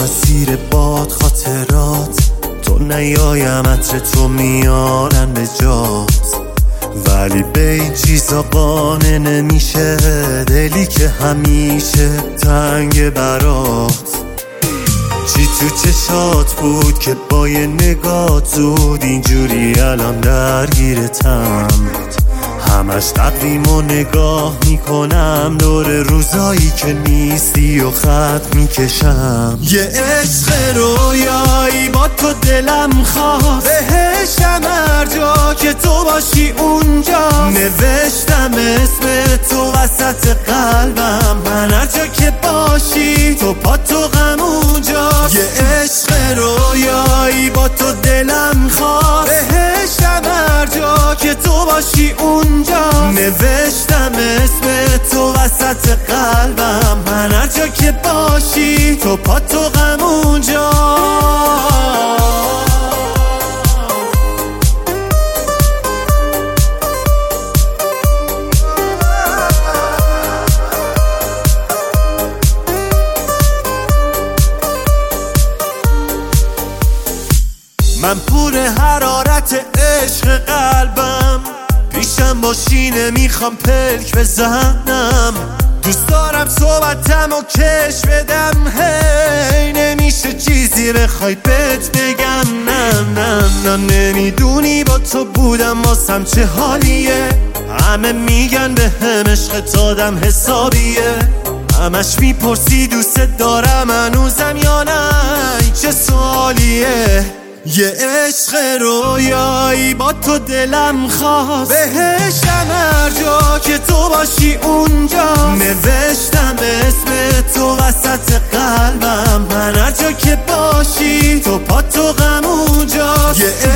زیر باد خاطرات تو نیایم عطر تو میارن به جات، ولی به این چیزا قانع نمیشه دلی که همیشه تنگ برات. چی تو چشات بود که با یه نگاه زود اینجوری الان درگیرتم؟ همش تقویم و نگاه میکنم دور روزایی که نیستی و خط میکشم. یه عشق رویایی با تو دلم خواست، بهشم هر جا که تو باشی اونجا. نوشتم اسم تو وسط قلبم، من هر جا که باشی تو پا تو غم اونجا. یه عشق رویایی با تو دلم خواست، بهشم هر جا که تو باشی اونجا. نوشتم اسم تو وسط قلبم، من هر جا که باشی تو پا تو غم اونجا. من پر حرارت عشق قلبم، پیشم باشی نمیخوام پلک بزنم. دوست دارم صحبتم و کش بدم، هی نمیشه چیزی بخوای بهت بگم. نه نمیدونی با تو بودم واسم چه حالیه. همه میگن به هم عشق آدم حسابیه، همش میپرسی دوست دارم هنوزم یا نه، چه سوالیه. یه عشق رویایی با تو دلم خواست، بهشم هر جا که تو باشی اونجا. نوشتم اسم تو وسط قلبم، من هر جا که باشی تو پا تو غم اونجا. یه